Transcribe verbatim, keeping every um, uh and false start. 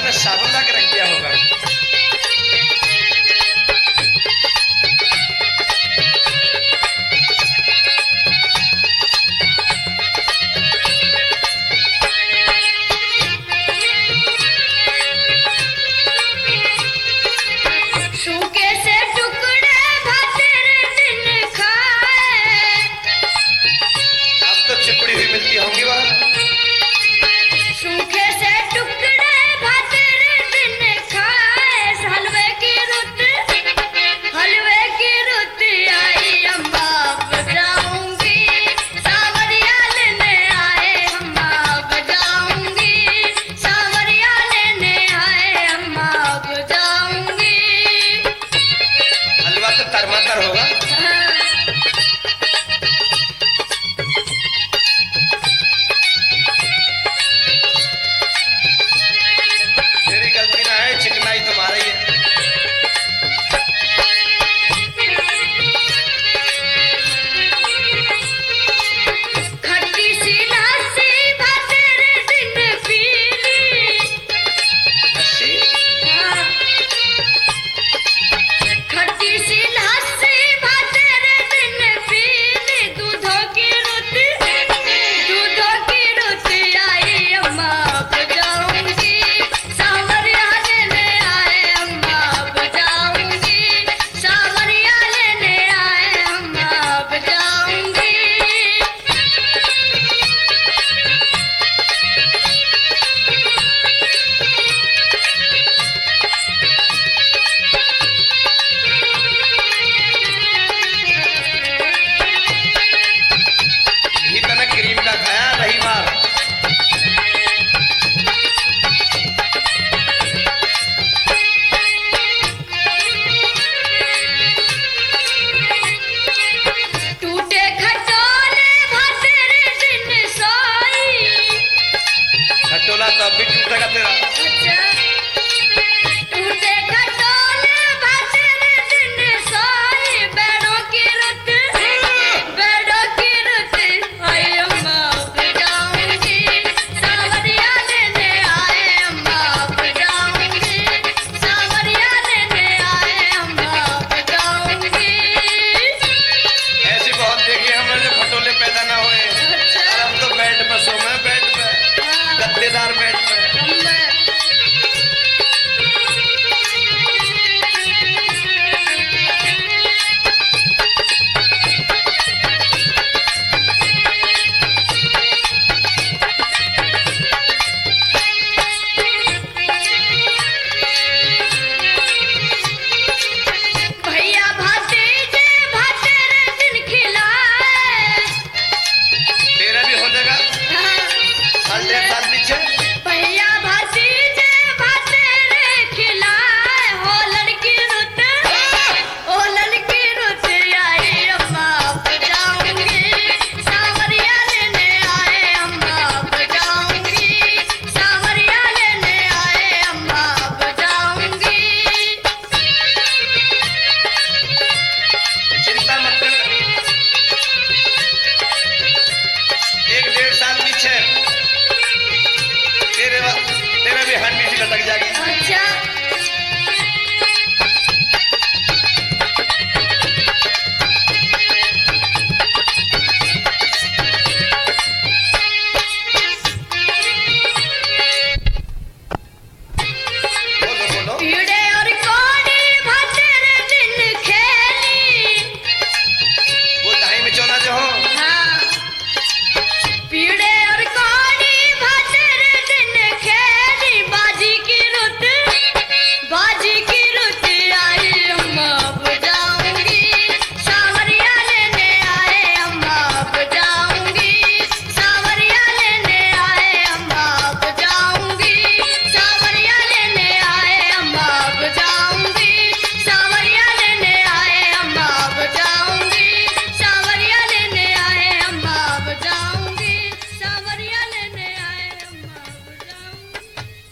ने साबुन ला के रख दिया होगा। सूखे से टुकड़े भतेरे दिन खाए। अब तो चिपड़ी हुई मिलती होंगी वहाँ। सूखे से टुकड़े भतेरे दिन खाए। हलवे की रुत हलवे की रुत आई अम्मा बजाऊंगी। सावरिया लेने आए अम्मा बजाऊंगी। सावरिया लेने आए अम्मा बजाऊंगी। हलवा तो तरमातर होगा। तेरी गलती ना है, चिकनाई तुम्हारी है। खट्टी सी लस्सी भतेरे दिन पीली। लस्सी? हाँ। खट्टी सी लस्सी भतेरे दिन पीली। दूधों की रुत दूधों की रुत आई अम्मा बजाऊंगी। सावरिया लेने आए अम्मा बजाऊंगी। सावरिया लेने आए अम्मा बजाऊंगी। घी तने क्रीम का खाया रही बार। टूटे खटोले भतेरे दिन सोई। खटोला तो अब भी टूटेगा तेरा। टूटे खटोले भतेरे दिन सोई। बेड़ों की रुत बेड़ों की रुत आई अम्मा बजाऊंगी। सावरिया लेने आए अम्मा बजाऊंगी। सावरिया लेने आए अम्मा बजाऊंगी। ऐसी बहुत देखी हमने जो खटोले पैदा ना हुए। और अब तो बेड पर सो मैं, बेड पे, गद्देदार बेड पे। भैया भतीजे भतेरे दिन खिलाए। तेरा भी हो जाएगा साल डेढ़ साल पीछे। भैया भतीजे भतेरे खिलाए। हो लड़की रुत ओ लड़की रुत आई अम्मा बजाऊंगी। सावरिया लेने आए अम्मा बजाऊंगी। सावरिया लेने आए अम्मा बजाऊंगी। चिंता मत कर। एक डेढ़ साल पीछे तेरे तेरा भी हड्डी सी लटक जाएगी। अच्छा